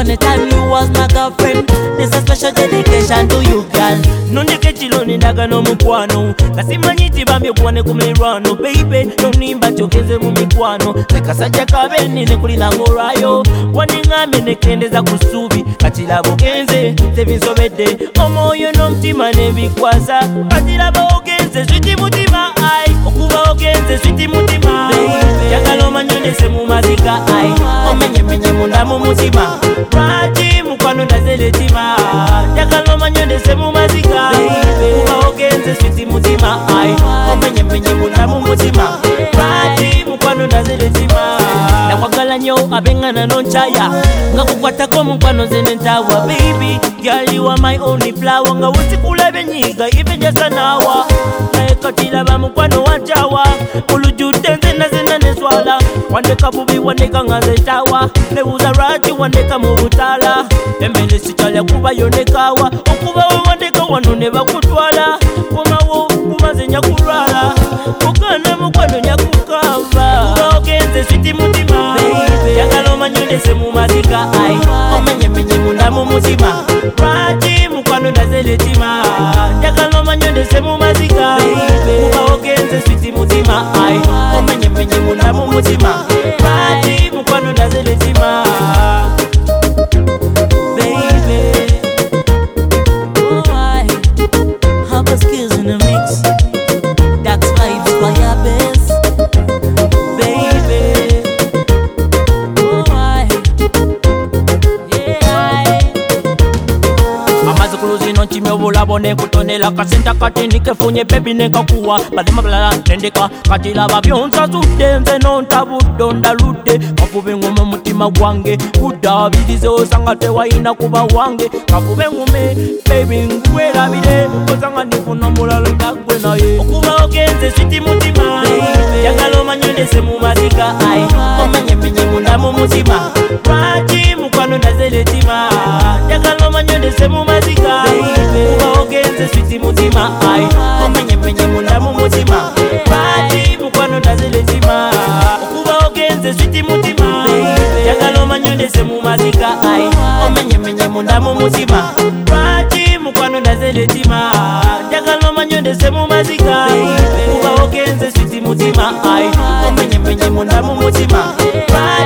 upon a time you was my girlfriend. This a special dedication to you, girl. Nondeke chiloni ndaga no mukwano kasimanyiti bambye kuwane kumirwano baby nonimba chokeze mu mikwano sekasajja kabeni nekulina ngolwayo waningambye nekendeza ku ssuubi kakirabo genze tebinsobedde omwoyo n'omutima nebikwasa kakirabo ogenze switi mutima ai okuba ogenze switi mutima njagala omanyondese mu maziga ai omenyemenye munda mu mutima lwaki mukwano ndazeletima njagala omanyondese mu maziga kuba ogenze switi mutima ai omenyemenye munda mu mutima lwaki mukwano ndazeletima nakwagala nnyo abengana nonchaya nga kukwatako mukwano zene ntawa baby girl you are my only flower nga wusikula benyiga even just an hour naye katiraba mukwano wanjawa ulujudde nzena zena neswala wandeka bubi wandeka nga nzetawa nebuuza lwaki wandeka mu butala emmere sikyalya kuba yonekawa okuba we wandeka wano ne bakutwala komawo kumaze nyakulwala kugana mukwano nyakukamba kuba ogenze switi mutima njagala omanyondese mu maziga ai omenyemenye munda mu mutima lwaki mukwano ndazeletima njagala omanyondese mu maziga kuba ogenze switi mutima ai omenyemenye munda mu mutima lwaki mukwano ndazeletima baby. Oh, I have a skills in the mix. That's vibes by your best, baby. Oh, yeah. amazukulu zino nkimya obulabo nekutonera kasenta kati nikefunye bebi nekakuwa balema balala tendeka kati laba byonsasudde nze nontabudde ondaludde kafube ngume mutima gwange kuddaabirize osanga tewayina kuba wange kafube ngume bebi ngwerabire osanga nifuna omulala nagwe naye okuba ogenze switi mutima njagala omanyondese mu maziga ai omenyemenye munda mu mutima lwaki mukwano ndazeletima njagala omanyondese mu maziga kuba ogenze switi mutima ai omenyemenye munda mu mutima lwaki mukwano ndazeletima okuba ogenze switi mutima njagala omanyondese mu maziga ai omenyemenye munda mu mutima lwaki mukwano ndazeletima njagala omanyondese mu maziga kuba ogenze switi mutima ai omenyemenye munda mu mutima